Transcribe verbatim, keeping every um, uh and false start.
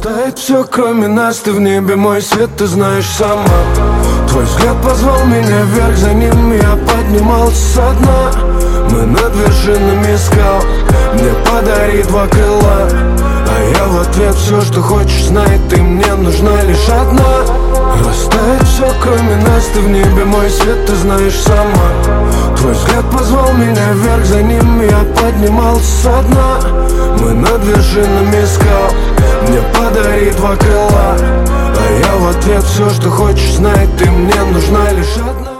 Растает все, кроме нас, ты в небе, мой свет, ты знаешь сама. Твой взгляд позвал меня вверх, за ним я поднимался со дна. Мы над вершинами скал, мне подари два крыла, а я в ответ все, что хочешь, знай, ты мне нужна лишь одна. Растает все, кроме нас, ты в небе, мой свет, ты знаешь сама. Твой взгляд позвал меня вверх, за ним я поднимался со дна. Мы над вершинами скал, мне подари два крыла, а я в ответ все, что хочешь, знай, ты мне нужна лишь одна.